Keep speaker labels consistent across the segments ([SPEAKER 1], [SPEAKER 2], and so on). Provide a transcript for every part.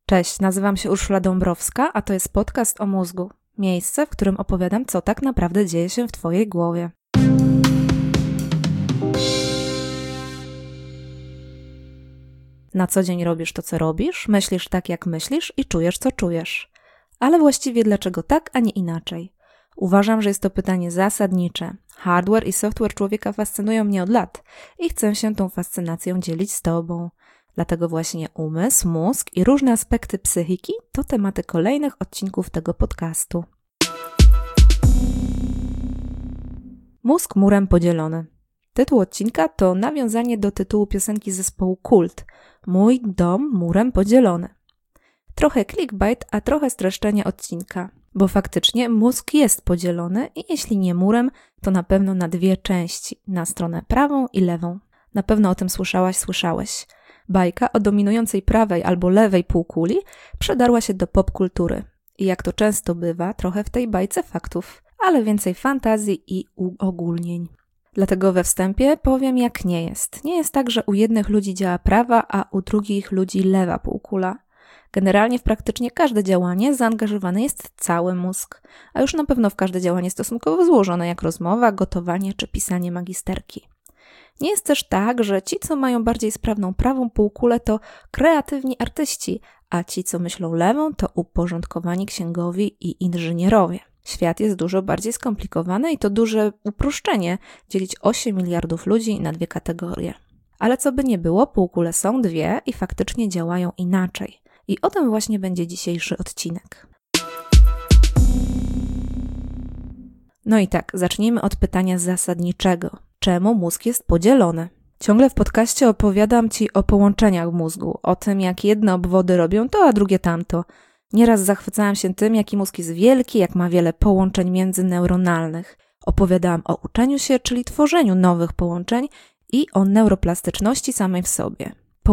[SPEAKER 1] Cześć, nazywam się Urszula Dąbrowska, a to jest podcast o mózgu. Miejsce, w którym opowiadam, co tak naprawdę dzieje się w Twojej głowie. Na co dzień robisz to, co robisz, myślisz tak, jak myślisz i czujesz, co czujesz. Ale właściwie dlaczego tak, a nie inaczej? Uważam, że jest to pytanie zasadnicze. Hardware i software człowieka fascynują mnie od lat i chcę się tą fascynacją dzielić z Tobą. Dlatego właśnie umysł, mózg i różne aspekty psychiki to tematy kolejnych odcinków tego podcastu. Mózg murem podzielony. Tytuł odcinka to nawiązanie do tytułu piosenki zespołu Kult. Mój dom murem podzielony. Trochę clickbait, a trochę streszczenie odcinka. Bo faktycznie mózg jest podzielony i jeśli nie murem, to na pewno na dwie części. Na stronę prawą i lewą. Na pewno o tym słyszałeś. Bajka o dominującej prawej albo lewej półkuli przedarła się do popkultury. I jak to często bywa, trochę w tej bajce faktów, ale więcej fantazji i uogólnień. Dlatego we wstępie powiem, jak nie jest. Nie jest tak, że u jednych ludzi działa prawa, a u drugich ludzi lewa półkula. Generalnie w praktycznie każde działanie zaangażowany jest cały mózg, a już na pewno w każde działanie stosunkowo złożone, jak rozmowa, gotowanie czy pisanie magisterki. Nie jest też tak, że ci, co mają bardziej sprawną prawą półkulę, to kreatywni artyści, a ci, co myślą lewą, to uporządkowani księgowi i inżynierowie. Świat jest dużo bardziej skomplikowany i to duże uproszczenie dzielić 8 miliardów ludzi na dwie kategorie. Ale co by nie było, półkule są dwie i faktycznie działają inaczej. I o tym właśnie będzie dzisiejszy odcinek. No i tak, zacznijmy od pytania zasadniczego. Czemu mózg jest podzielony? Ciągle w podcaście opowiadam Ci o połączeniach mózgu, o tym, jak jedne obwody robią to, a drugie tamto. Nieraz zachwycałam się tym, jaki mózg jest wielki, jak ma wiele połączeń międzyneuronalnych. Opowiadałam o uczeniu się, czyli tworzeniu nowych połączeń i o neuroplastyczności samej w sobie.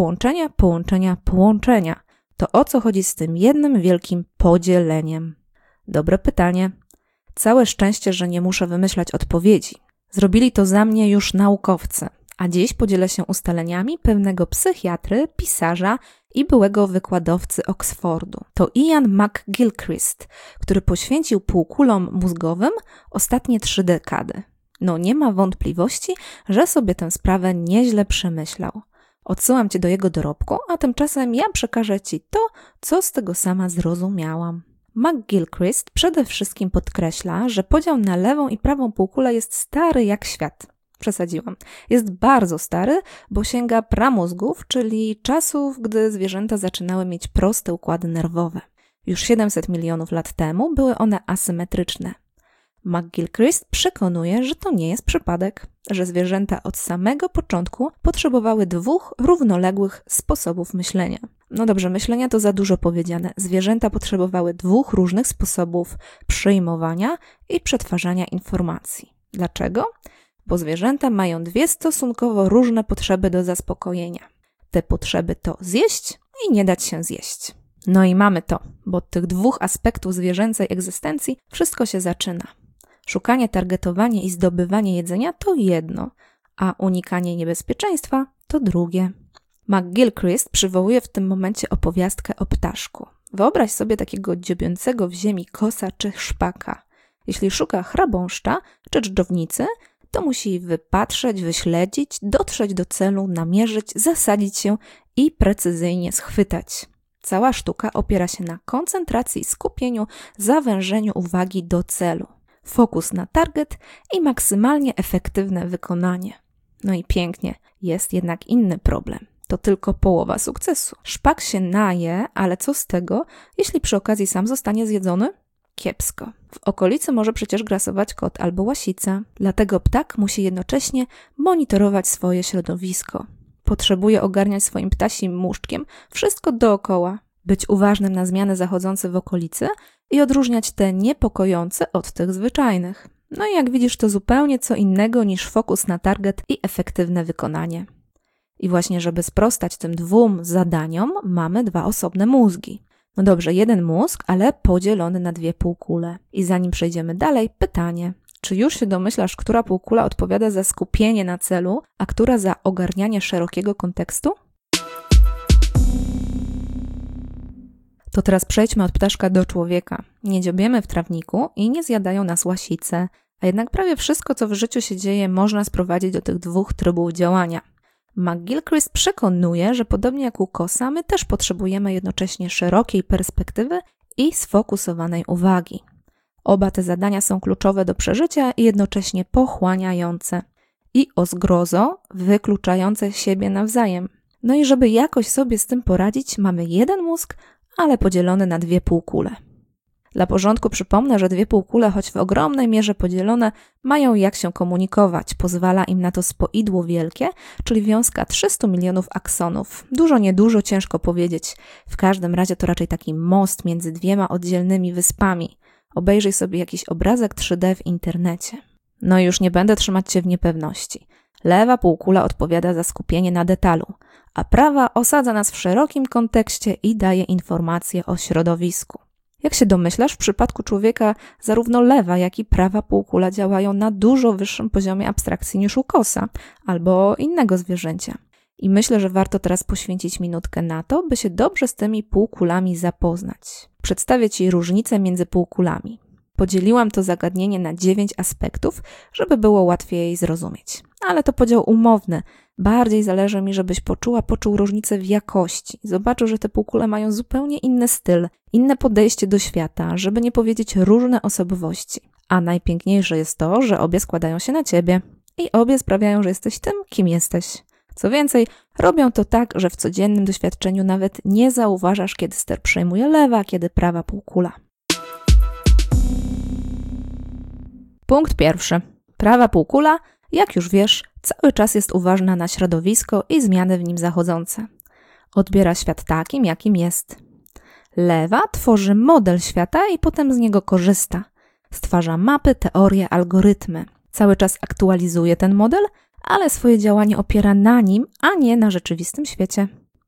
[SPEAKER 1] Połączenia. To o co chodzi z tym jednym wielkim podzieleniem? Dobre pytanie. Całe szczęście, że nie muszę wymyślać odpowiedzi. Zrobili to za mnie już naukowcy, a dziś podzielę się ustaleniami pewnego psychiatry, pisarza i byłego wykładowcy Oxfordu. To Ian McGilchrist, który poświęcił półkulom mózgowym ostatnie 3 dekady. No nie ma wątpliwości, że sobie tę sprawę nieźle przemyślał. Odsyłam Cię do jego dorobku, a tymczasem ja przekażę Ci to, co z tego sama zrozumiałam. McGilchrist przede wszystkim podkreśla, że podział na lewą i prawą półkulę jest stary jak świat. Przesadziłam. Jest bardzo stary, bo sięga pramózgów, czyli czasów, gdy zwierzęta zaczynały mieć proste układy nerwowe. Już 700 milionów lat temu były one asymetryczne. McGilchrist przekonuje, że to nie jest przypadek, że zwierzęta od samego początku potrzebowały 2 równoległych sposobów myślenia. No dobrze, myślenia to za dużo powiedziane. Zwierzęta potrzebowały 2 różnych sposobów przyjmowania i przetwarzania informacji. Dlaczego? Bo zwierzęta mają 2 stosunkowo różne potrzeby do zaspokojenia. Te potrzeby to zjeść i nie dać się zjeść. No i mamy to, bo od tych 2 aspektów zwierzęcej egzystencji wszystko się zaczyna. Szukanie, targetowanie i zdobywanie jedzenia to jedno, a unikanie niebezpieczeństwa to drugie. McGilchrist przywołuje w tym momencie opowiastkę o ptaszku. Wyobraź sobie takiego dziobiącego w ziemi kosa czy szpaka. Jeśli szuka chrabąszcza czy dżdżownicy, to musi wypatrzeć, wyśledzić, dotrzeć do celu, namierzyć, zasadzić się i precyzyjnie schwytać. Cała sztuka opiera się na koncentracji, skupieniu, zawężeniu uwagi do celu. Fokus na target i maksymalnie efektywne wykonanie. No i pięknie, jest jednak inny problem. To tylko połowa sukcesu. Szpak się naje, ale co z tego, jeśli przy okazji sam zostanie zjedzony? Kiepsko. W okolicy może przecież grasować kot albo łasica. Dlatego ptak musi jednocześnie monitorować swoje środowisko. Potrzebuje ogarniać swoim ptasim muszczkiem wszystko dookoła. Być uważnym na zmiany zachodzące w okolicy i odróżniać te niepokojące od tych zwyczajnych. No i jak widzisz, to zupełnie co innego niż fokus na target i efektywne wykonanie. I właśnie, żeby sprostać tym 2 zadaniom, mamy 2 osobne mózgi. No dobrze, jeden mózg, ale podzielony na 2 półkule. I zanim przejdziemy dalej, pytanie. Czy już się domyślasz, która półkula odpowiada za skupienie na celu, a która za ogarnianie szerokiego kontekstu? To teraz przejdźmy od ptaszka do człowieka. Nie dziobiemy w trawniku i nie zjadają nas łasice, a jednak prawie wszystko, co w życiu się dzieje, można sprowadzić do tych dwóch trybów działania. McGilchrist przekonuje, że podobnie jak u kosa, my też potrzebujemy jednocześnie szerokiej perspektywy i sfokusowanej uwagi. Oba te zadania są kluczowe do przeżycia i jednocześnie pochłaniające. I o zgrozo wykluczające siebie nawzajem. No i żeby jakoś sobie z tym poradzić, mamy jeden mózg, ale podzielony na dwie półkule. Dla porządku przypomnę, że dwie półkule, choć w ogromnej mierze podzielone, mają jak się komunikować. Pozwala im na to spoidło wielkie, czyli wiązka 300 milionów aksonów. Dużo, niedużo, ciężko powiedzieć. W każdym razie to raczej taki most między dwiema oddzielnymi wyspami. Obejrzyj sobie jakiś obrazek 3D w internecie. No i już nie będę trzymać Cię w niepewności. Lewa półkula odpowiada za skupienie na detalu, a prawa osadza nas w szerokim kontekście i daje informacje o środowisku. Jak się domyślasz, w przypadku człowieka zarówno lewa, jak i prawa półkula działają na dużo wyższym poziomie abstrakcji niż u kosa albo innego zwierzęcia. I myślę, że warto teraz poświęcić minutkę na to, by się dobrze z tymi półkulami zapoznać. Przedstawię Ci różnice między półkulami. Podzieliłam to zagadnienie na 9 aspektów, żeby było łatwiej zrozumieć. Ale to podział umowny. Bardziej zależy mi, żebyś poczuł różnicę w jakości. Zobaczył, że te półkule mają zupełnie inny styl, inne podejście do świata, żeby nie powiedzieć różne osobowości. A najpiękniejsze jest to, że obie składają się na Ciebie i obie sprawiają, że jesteś tym, kim jesteś. Co więcej, robią to tak, że w codziennym doświadczeniu nawet nie zauważasz, kiedy ster przejmuje lewa, a kiedy prawa półkula. Punkt pierwszy. Prawa półkula, jak już wiesz, cały czas jest uważna na środowisko i zmiany w nim zachodzące. Odbiera świat takim, jakim jest. Lewa tworzy model świata i potem z niego korzysta. Stwarza mapy, teorie, algorytmy. Cały czas aktualizuje ten model, ale swoje działanie opiera na nim, a nie na rzeczywistym świecie.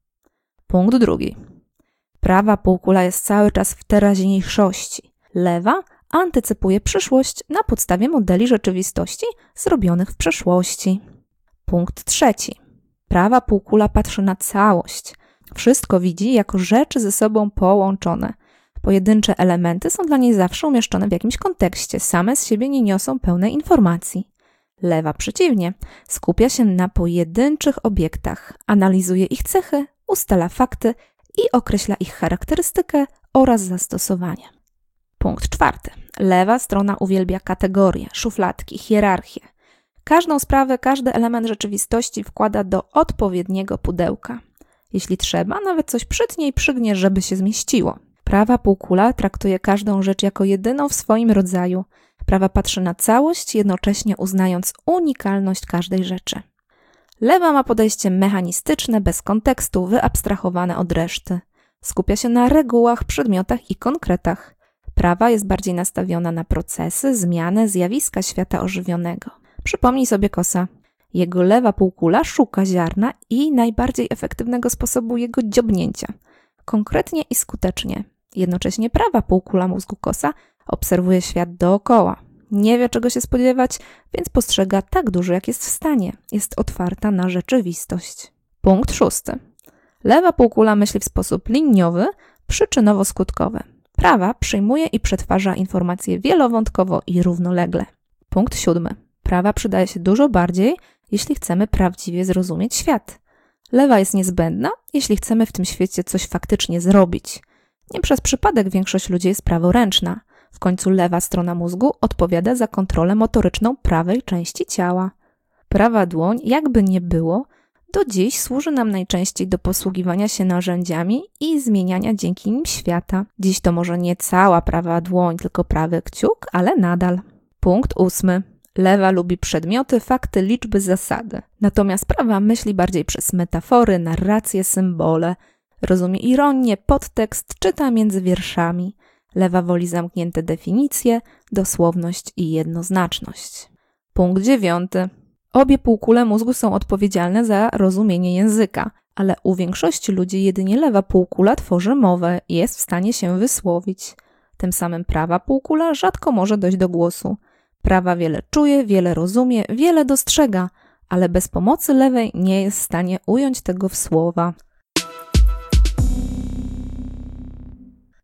[SPEAKER 1] Punkt drugi. Prawa półkula jest cały czas w teraźniejszości. Lewa antycypuje przyszłość na podstawie modeli rzeczywistości zrobionych w przeszłości. Punkt trzeci. Prawa półkula patrzy na całość. Wszystko widzi jako rzeczy ze sobą połączone. Pojedyncze elementy są dla niej zawsze umieszczone w jakimś kontekście, same z siebie nie niosą pełnej informacji. Lewa przeciwnie, skupia się na pojedynczych obiektach, analizuje ich cechy, ustala fakty i określa ich charakterystykę oraz zastosowanie. Punkt czwarty. Lewa strona uwielbia kategorie, szufladki, hierarchię. Każdą sprawę, każdy element rzeczywistości wkłada do odpowiedniego pudełka. Jeśli trzeba, nawet coś przytnie i przygnie, żeby się zmieściło. Prawa półkula traktuje każdą rzecz jako jedyną w swoim rodzaju. Prawa patrzy na całość, jednocześnie uznając unikalność każdej rzeczy. Lewa ma podejście mechanistyczne, bez kontekstu, wyabstrahowane od reszty. Skupia się na regułach, przedmiotach i konkretach. Prawa jest bardziej nastawiona na procesy, zmiany, zjawiska świata ożywionego. Przypomnij sobie kosa. Jego lewa półkula szuka ziarna i najbardziej efektywnego sposobu jego dziobnięcia. Konkretnie i skutecznie. Jednocześnie prawa półkula mózgu kosa obserwuje świat dookoła. Nie wie, czego się spodziewać, więc postrzega tak dużo, jak jest w stanie. Jest otwarta na rzeczywistość. Punkt szósty. Lewa półkula myśli w sposób liniowy, przyczynowo-skutkowy. Prawa przyjmuje i przetwarza informacje wielowątkowo i równolegle. Punkt siódmy. Prawa przydaje się dużo bardziej, jeśli chcemy prawdziwie zrozumieć świat. Lewa jest niezbędna, jeśli chcemy w tym świecie coś faktycznie zrobić. Nie przez przypadek większość ludzi jest praworęczna. W końcu lewa strona mózgu odpowiada za kontrolę motoryczną prawej części ciała. Prawa dłoń, jakby nie było, do dziś służy nam najczęściej do posługiwania się narzędziami i zmieniania dzięki nim świata. Dziś to może nie cała prawa dłoń, tylko prawy kciuk, ale nadal. Punkt ósmy. Lewa lubi przedmioty, fakty, liczby, zasady. Natomiast prawa myśli bardziej przez metafory, narracje, symbole. Rozumie ironię, podtekst, czyta między wierszami. Lewa woli zamknięte definicje, dosłowność i jednoznaczność. Punkt dziewiąty. Obie półkule mózgu są odpowiedzialne za rozumienie języka, ale u większości ludzi jedynie lewa półkula tworzy mowę i jest w stanie się wysłowić. Tym samym prawa półkula rzadko może dojść do głosu. Prawa wiele czuje, wiele rozumie, wiele dostrzega, ale bez pomocy lewej nie jest w stanie ująć tego w słowa.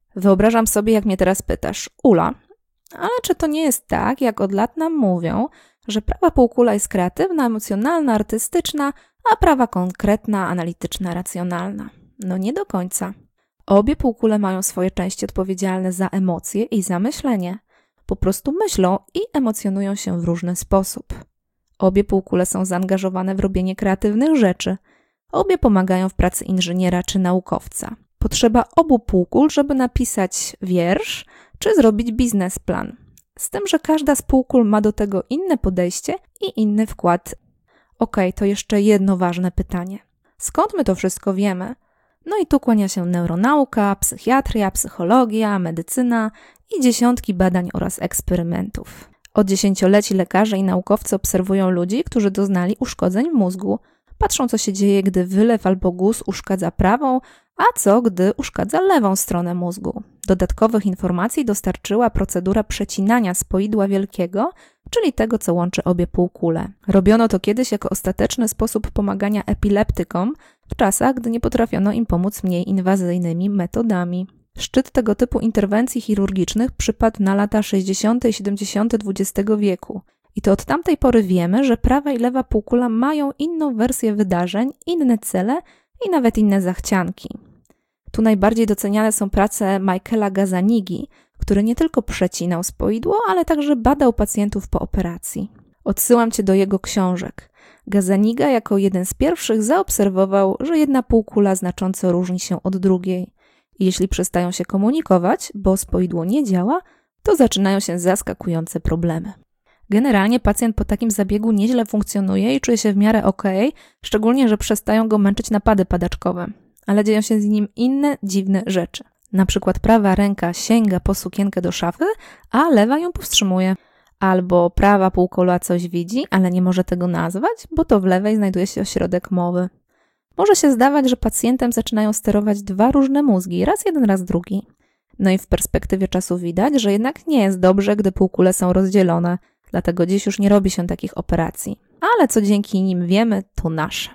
[SPEAKER 1] Wyobrażam sobie, jak mnie teraz pytasz, Ula, ale czy to nie jest tak, jak od lat nam mówią, że prawa półkula jest kreatywna, emocjonalna, artystyczna, a prawa konkretna, analityczna, racjonalna? No nie do końca. Obie półkule mają swoje części odpowiedzialne za emocje i za myślenie. Po prostu myślą i emocjonują się w różny sposób. Obie półkule są zaangażowane w robienie kreatywnych rzeczy. Obie pomagają w pracy inżyniera czy naukowca. Potrzeba obu półkul, żeby napisać wiersz czy zrobić biznesplan. Z tym, że każda z półkul ma do tego inne podejście i inny wkład. Okej, to jeszcze jedno ważne pytanie. Skąd my to wszystko wiemy? No i tu kłania się neuronauka, psychiatria, psychologia, medycyna i dziesiątki badań oraz eksperymentów. Od dziesięcioleci lekarze i naukowcy obserwują ludzi, którzy doznali uszkodzeń w mózgu. Patrzą, co się dzieje, gdy wylew albo guz uszkadza prawą, a co, gdy uszkadza lewą stronę mózgu. Dodatkowych informacji dostarczyła procedura przecinania spoidła wielkiego, czyli tego, co łączy obie półkule. Robiono to kiedyś jako ostateczny sposób pomagania epileptykom w czasach, gdy nie potrafiono im pomóc mniej inwazyjnymi metodami. Szczyt tego typu interwencji chirurgicznych przypadł na lata 60. i 70. XX wieku. I to od tamtej pory wiemy, że prawa i lewa półkula mają inną wersję wydarzeń, inne cele i nawet inne zachcianki. Tu najbardziej doceniane są prace Michaela Gazzanigi, który nie tylko przecinał spoidło, ale także badał pacjentów po operacji. Odsyłam Cię do jego książek. Gazzaniga jako jeden z pierwszych zaobserwował, że jedna półkula znacząco różni się od drugiej. I jeśli przestają się komunikować, bo spoidło nie działa, to zaczynają się zaskakujące problemy. Generalnie pacjent po takim zabiegu nieźle funkcjonuje i czuje się w miarę okej, szczególnie, że przestają go męczyć napady padaczkowe. Ale dzieją się z nim inne dziwne rzeczy. Na przykład prawa ręka sięga po sukienkę do szafy, a lewa ją powstrzymuje. Albo prawa półkula coś widzi, ale nie może tego nazwać, bo to w lewej znajduje się ośrodek mowy. Może się zdawać, że pacjentem zaczynają sterować dwa różne mózgi, raz jeden, raz drugi. No i w perspektywie czasu widać, że jednak nie jest dobrze, gdy półkule są rozdzielone, dlatego dziś już nie robi się takich operacji. Ale co dzięki nim wiemy, to nasze.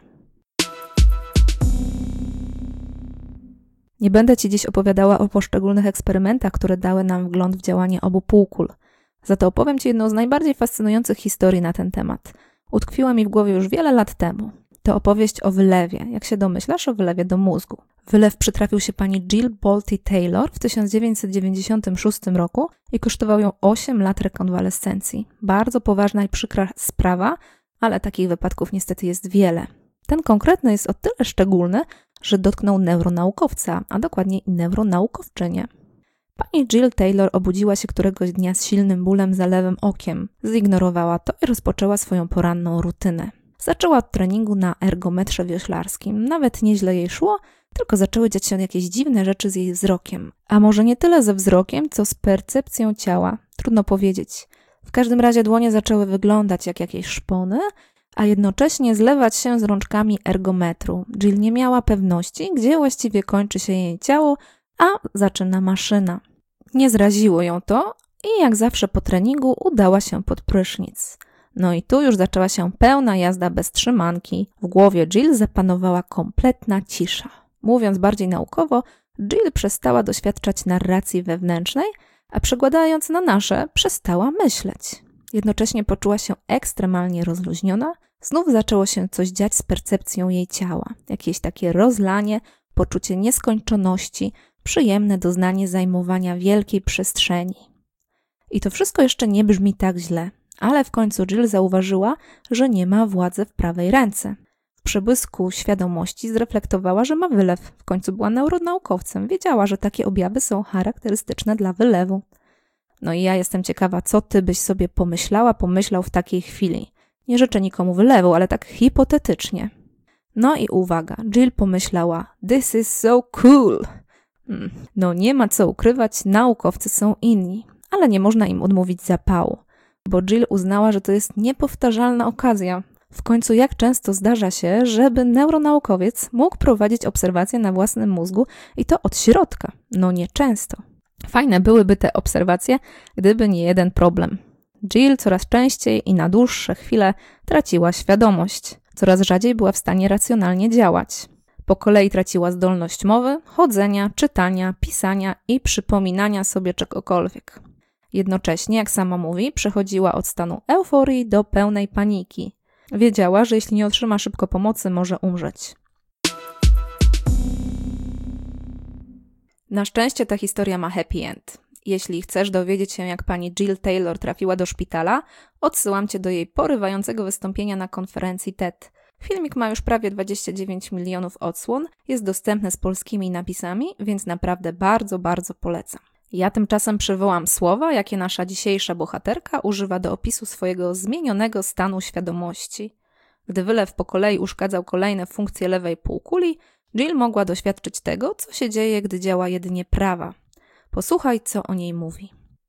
[SPEAKER 1] Nie będę Ci dziś opowiadała o poszczególnych eksperymentach, które dały nam wgląd w działanie obu półkul. Za to opowiem Ci jedną z najbardziej fascynujących historii na ten temat. Utkwiła mi w głowie już wiele lat temu. To opowieść o wylewie. Jak się domyślasz, o wylewie do mózgu. Wylew przytrafił się pani Jill Bolte Taylor w 1996 roku i kosztował ją 8 lat rekonwalescencji. Bardzo poważna i przykra sprawa, ale takich wypadków niestety jest wiele. Ten konkretny jest o tyle szczególny, że dotknął neuronaukowca, a dokładniej neuronaukowczynię. Pani Jill Taylor obudziła się któregoś dnia z silnym bólem za lewym okiem. Zignorowała to i rozpoczęła swoją poranną rutynę. Zaczęła od treningu na ergometrze wioślarskim. Nawet nieźle jej szło, tylko zaczęły dziać się jakieś dziwne rzeczy z jej wzrokiem. A może nie tyle ze wzrokiem, co z percepcją ciała. Trudno powiedzieć. W każdym razie dłonie zaczęły wyglądać jak jakieś szpony, a jednocześnie zlewać się z rączkami ergometru. Jill nie miała pewności, gdzie właściwie kończy się jej ciało, a zaczyna maszyna. Nie zraziło ją to i jak zawsze po treningu udała się pod prysznic. No i tu już zaczęła się pełna jazda bez trzymanki. W głowie Jill zapanowała kompletna cisza. Mówiąc bardziej naukowo, Jill przestała doświadczać narracji wewnętrznej, a przekładając na nasze, przestała myśleć. Jednocześnie poczuła się ekstremalnie rozluźniona. Znów zaczęło się coś dziać z percepcją jej ciała. Jakieś takie rozlanie, poczucie nieskończoności, przyjemne doznanie zajmowania wielkiej przestrzeni. I to wszystko jeszcze nie brzmi tak źle, ale w końcu Jill zauważyła, że nie ma władzy w prawej ręce. W przebłysku świadomości zreflektowała, że ma wylew. W końcu była neuronaukowcem. Wiedziała, że takie objawy są charakterystyczne dla wylewu. No i ja jestem ciekawa, co ty byś sobie pomyślał w takiej chwili. Nie życzę nikomu wylewu, ale tak hipotetycznie. No i uwaga, Jill pomyślała, this is so cool. No nie ma co ukrywać, naukowcy są inni, ale nie można im odmówić zapału, bo Jill uznała, że to jest niepowtarzalna okazja. W końcu jak często zdarza się, żeby neuronaukowiec mógł prowadzić obserwacje na własnym mózgu i to od środka? No nieczęsto. Fajne byłyby te obserwacje, gdyby nie jeden problem. Jill coraz częściej i na dłuższe chwile traciła świadomość. Coraz rzadziej była w stanie racjonalnie działać. Po kolei traciła zdolność mowy, chodzenia, czytania, pisania i przypominania sobie czegokolwiek. Jednocześnie, jak sama mówi, przechodziła od stanu euforii do pełnej paniki. Wiedziała, że jeśli nie otrzyma szybko pomocy, może umrzeć. Na szczęście ta historia ma happy end. Jeśli chcesz dowiedzieć się, jak pani Jill Taylor trafiła do szpitala, odsyłam cię do jej porywającego wystąpienia na konferencji TED. Filmik ma już prawie 29 milionów odsłon, jest dostępny z polskimi napisami, więc naprawdę bardzo, bardzo polecam. Ja tymczasem przywołam słowa, jakie nasza dzisiejsza bohaterka używa do opisu swojego zmienionego stanu świadomości. Gdy wylew po kolei uszkadzał kolejne funkcje lewej półkuli, Jill mogła doświadczyć tego, co się dzieje, gdy działa jedynie prawa. Posłuchaj, co o niej mówi.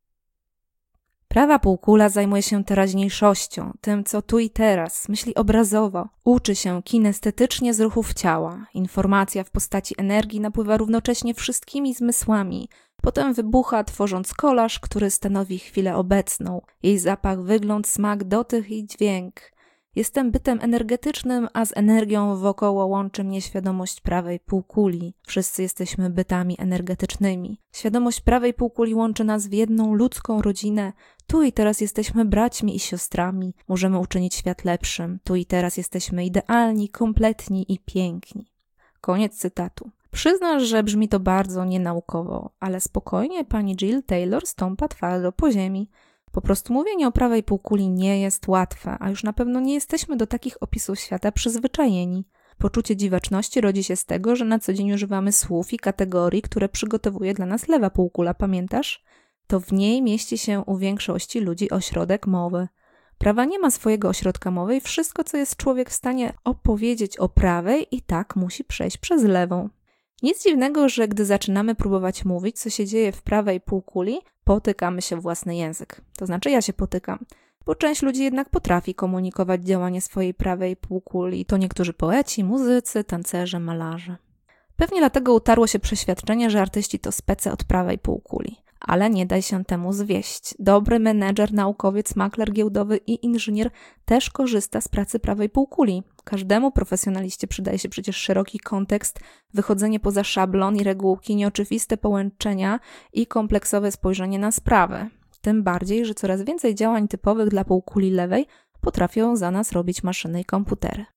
[SPEAKER 1] Prawa półkula zajmuje się teraźniejszością, tym co tu i teraz, myśli obrazowo. Uczy się kinestetycznie z ruchów ciała. Informacja w postaci energii napływa równocześnie wszystkimi zmysłami. Potem wybucha, tworząc kolaż, który stanowi chwilę obecną. Jej zapach, wygląd, smak, dotych i dźwięk. Jestem bytem energetycznym, a z energią wokoło łączy mnie świadomość prawej półkuli. Wszyscy jesteśmy bytami energetycznymi. Świadomość prawej półkuli łączy nas w jedną ludzką rodzinę. Tu i teraz jesteśmy braćmi i siostrami. Możemy uczynić świat lepszym. Tu i teraz jesteśmy idealni, kompletni i piękni. Koniec cytatu. Przyznasz, że brzmi to bardzo nienaukowo, ale spokojnie pani Jill Taylor stąpa twardo po ziemi. Po prostu mówienie o prawej półkuli nie jest łatwe, a już na pewno nie jesteśmy do takich opisów świata przyzwyczajeni. Poczucie dziwaczności rodzi się z tego, że na co dzień używamy słów i kategorii, które przygotowuje dla nas lewa półkula, pamiętasz? To w niej mieści się u większości ludzi ośrodek mowy. Prawa nie ma swojego ośrodka mowy i wszystko, co jest człowiek w stanie opowiedzieć o prawej, i tak musi przejść przez lewą. Nic dziwnego, że gdy zaczynamy próbować mówić, co się dzieje w prawej półkuli, potykamy się w własny język. To znaczy ja się potykam, bo część ludzi jednak potrafi komunikować działanie swojej prawej półkuli. To niektórzy poeci, muzycy, tancerze, malarze. Pewnie dlatego utarło się przeświadczenie, że artyści to spece od prawej półkuli. Ale nie daj się temu zwieść. Dobry menedżer, naukowiec, makler giełdowy i inżynier też korzysta z pracy prawej półkuli. Każdemu profesjonaliście przydaje się przecież szeroki kontekst, wychodzenie poza szablon i regułki, nieoczywiste połączenia i kompleksowe spojrzenie na sprawę. Tym bardziej, że coraz więcej działań typowych dla półkuli lewej potrafią za nas robić maszyny i komputery.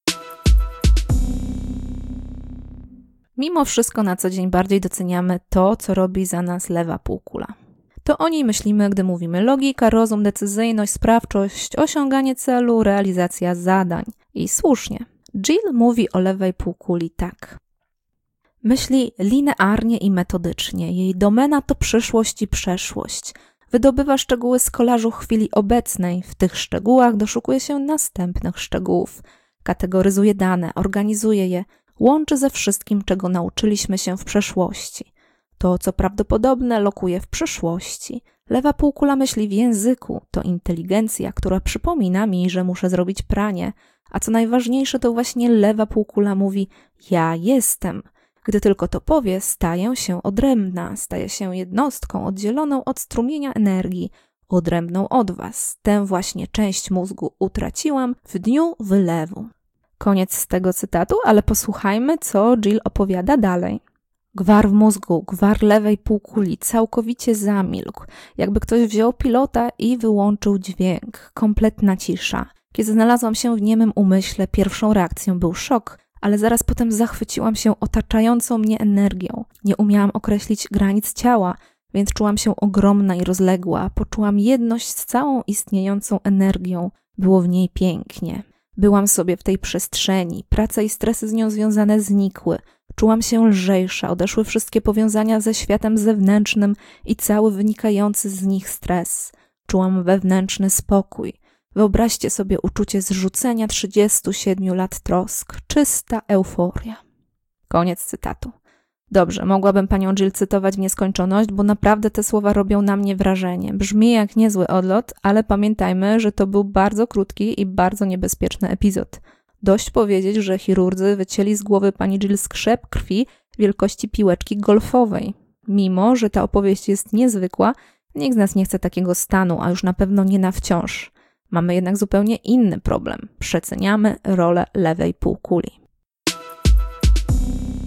[SPEAKER 1] Mimo wszystko na co dzień bardziej doceniamy to, co robi za nas lewa półkula. To o niej myślimy, gdy mówimy logika, rozum, decyzyjność, sprawczość, osiąganie celu, realizacja zadań. I słusznie. Jill mówi o lewej półkuli tak. Myśli linearnie i metodycznie. Jej domena to przyszłość i przeszłość. Wydobywa szczegóły z kolażu chwili obecnej. W tych szczegółach doszukuje się następnych szczegółów. Kategoryzuje dane, organizuje je, łączy ze wszystkim, czego nauczyliśmy się w przeszłości. To, co prawdopodobne, lokuje w przyszłości. Lewa półkula myśli w języku. To inteligencja, która przypomina mi, że muszę zrobić pranie. A co najważniejsze, to właśnie lewa półkula mówi ja jestem. Gdy tylko to powie, staję się odrębna, staję się jednostką oddzieloną od strumienia energii, odrębną od was. Tę właśnie część mózgu utraciłam w dniu wylewu. Koniec z tego cytatu, ale posłuchajmy, co Jill opowiada dalej. Gwar w mózgu, gwar lewej półkuli całkowicie zamilkł, jakby ktoś wziął pilota i wyłączył dźwięk. Kompletna cisza. Kiedy znalazłam się w niemym umyśle, pierwszą reakcją był szok, ale zaraz potem zachwyciłam się otaczającą mnie energią. Nie umiałam określić granic ciała, więc czułam się ogromna i rozległa. Poczułam jedność z całą istniejącą energią. Było w niej pięknie. Byłam sobie w tej przestrzeni. Praca i stresy z nią związane znikły. Czułam się lżejsza, odeszły wszystkie powiązania ze światem zewnętrznym i cały wynikający z nich stres. Czułam wewnętrzny spokój. Wyobraźcie sobie uczucie zrzucenia 37 lat trosk. Czysta euforia. Koniec cytatu. Dobrze, mogłabym panią Jill cytować w nieskończoność, bo naprawdę te słowa robią na mnie wrażenie. Brzmi jak niezły odlot, ale pamiętajmy, że to był bardzo krótki i bardzo niebezpieczny epizod. Dość powiedzieć, że chirurdzy wycięli z głowy pani Jill skrzep krwi wielkości piłeczki golfowej. Mimo że ta opowieść jest niezwykła, nikt z nas nie chce takiego stanu, a już na pewno nie na wciąż. Mamy jednak zupełnie inny problem. Przeceniamy rolę lewej półkuli.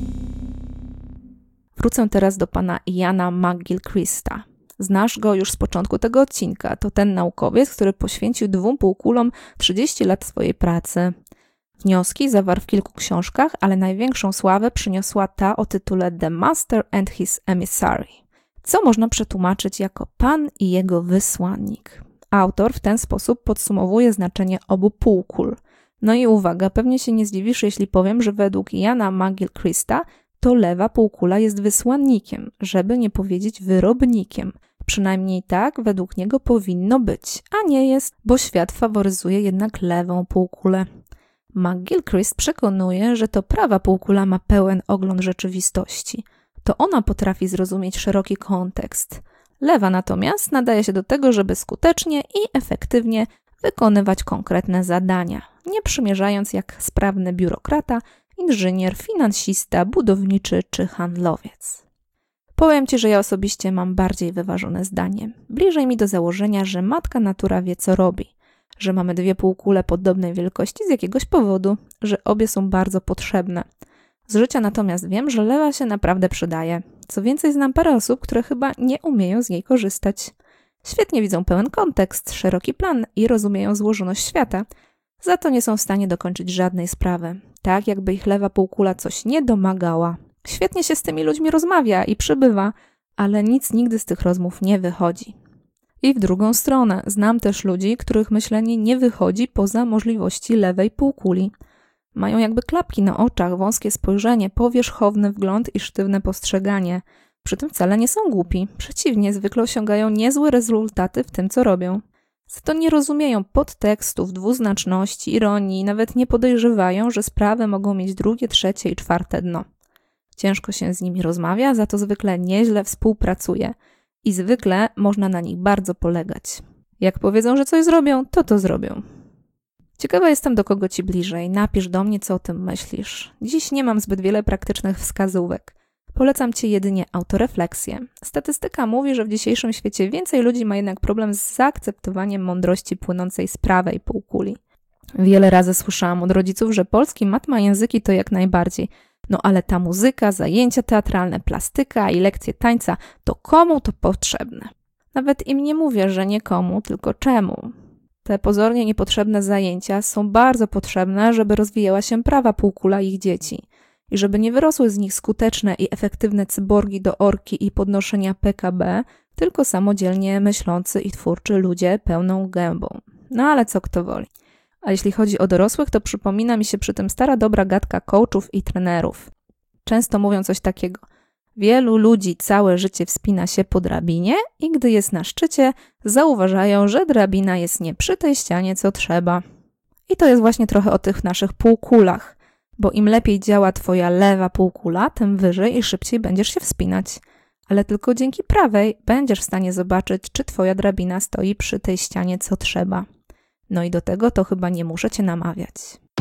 [SPEAKER 1] Wrócę teraz do pana Iana McGilchrista. Znasz go już z początku tego odcinka. To ten naukowiec, który poświęcił 2 półkulom 30 lat swojej pracy. Wnioski zawarł w kilku książkach, ale największą sławę przyniosła ta o tytule The Master and His Emissary, co można przetłumaczyć jako Pan i jego wysłannik. Autor w ten sposób podsumowuje znaczenie obu półkul. No i uwaga, pewnie się nie zdziwisz, jeśli powiem, że według Iana McGilchrista to lewa półkula jest wysłannikiem, żeby nie powiedzieć wyrobnikiem. Przynajmniej tak według niego powinno być, a nie jest, bo świat faworyzuje jednak lewą półkulę. McGilchrist przekonuje, że to prawa półkula ma pełen ogląd rzeczywistości. To ona potrafi zrozumieć szeroki kontekst. Lewa natomiast nadaje się do tego, żeby skutecznie i efektywnie wykonywać konkretne zadania, nie przymierzając jak sprawny biurokrata, inżynier, finansista, budowniczy czy handlowiec. Powiem Ci, że ja osobiście mam bardziej wyważone zdanie. Bliżej mi do założenia, że matka natura wie, co robi. Że mamy 2 półkule podobnej wielkości z jakiegoś powodu, że obie są bardzo potrzebne. Z życia natomiast wiem, że lewa się naprawdę przydaje. Co więcej, znam parę osób, które chyba nie umieją z niej korzystać. Świetnie widzą pełen kontekst, szeroki plan i rozumieją złożoność świata, za to nie są w stanie dokończyć żadnej sprawy. Tak, jakby ich lewa półkula coś nie domagała. Świetnie się z tymi ludźmi rozmawia i przybywa, ale nic nigdy z tych rozmów nie wychodzi. I w drugą stronę, znam też ludzi, których myślenie nie wychodzi poza możliwości lewej półkuli. Mają jakby klapki na oczach, wąskie spojrzenie, powierzchowny wgląd i sztywne postrzeganie. Przy tym wcale nie są głupi. Przeciwnie, zwykle osiągają niezłe rezultaty w tym, co robią. Za to nie rozumieją podtekstów, dwuznaczności, ironii, nawet nie podejrzewają, że sprawy mogą mieć 2., 3. i 4. dno. Ciężko się z nimi rozmawia, za to zwykle nieźle współpracuje i zwykle można na nich bardzo polegać. Jak powiedzą, że coś zrobią, to zrobią. Ciekawa jestem, do kogo Ci bliżej. Napisz do mnie, co o tym myślisz. Dziś nie mam zbyt wiele praktycznych wskazówek. Polecam Ci jedynie autorefleksję. Statystyka mówi, że w dzisiejszym świecie więcej ludzi ma jednak problem z zaakceptowaniem mądrości płynącej z prawej półkuli. Wiele razy słyszałam od rodziców, że polski mat ma języki to jak najbardziej. No ale ta muzyka, zajęcia teatralne, plastyka i lekcje tańca, to komu to potrzebne? Nawet im nie mówię, że nie komu, tylko czemu. Te pozornie niepotrzebne zajęcia są bardzo potrzebne, żeby rozwijała się prawa półkula ich dzieci i żeby nie wyrosły z nich skuteczne i efektywne cyborgi do orki i podnoszenia PKB, tylko samodzielnie myślący i twórczy ludzie pełną gębą. No ale co kto woli. A jeśli chodzi o dorosłych, to przypomina mi się przy tym stara dobra gadka coachów i trenerów. Często mówią coś takiego: wielu ludzi całe życie wspina się po drabinie i gdy jest na szczycie, zauważają, że drabina jest nie przy tej ścianie, co trzeba. I to jest właśnie trochę o tych naszych półkulach, bo im lepiej działa Twoja lewa półkula, tym wyżej i szybciej będziesz się wspinać. Ale tylko dzięki prawej będziesz w stanie zobaczyć, czy Twoja drabina stoi przy tej ścianie, co trzeba. No i do tego to chyba nie muszę Cię namawiać.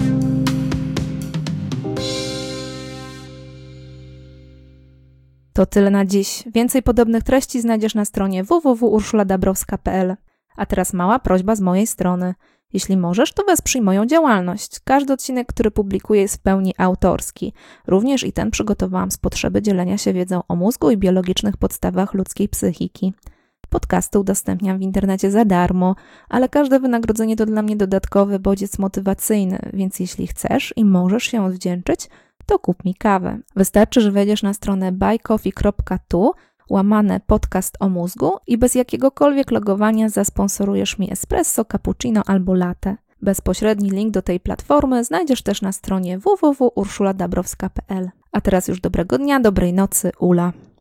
[SPEAKER 1] To tyle na dziś. Więcej podobnych treści znajdziesz na stronie www.urszuladabrowska.pl. A teraz mała prośba z mojej strony. Jeśli możesz, to wesprzyj moją działalność. Każdy odcinek, który publikuję, jest w pełni autorski. Również i ten przygotowałam z potrzeby dzielenia się wiedzą o mózgu i biologicznych podstawach ludzkiej psychiki. Podcasty udostępniam w internecie za darmo, ale każde wynagrodzenie to dla mnie dodatkowy bodziec motywacyjny, więc jeśli chcesz i możesz się odwdzięczyć, to kup mi kawę. Wystarczy, że wejdziesz na stronę buycoffee.tu/podcast o mózgu i bez jakiegokolwiek logowania zasponsorujesz mi espresso, cappuccino albo latte. Bezpośredni link do tej platformy znajdziesz też na stronie www.urszuladabrowska.pl. A teraz już dobrego dnia, dobrej nocy, Ula.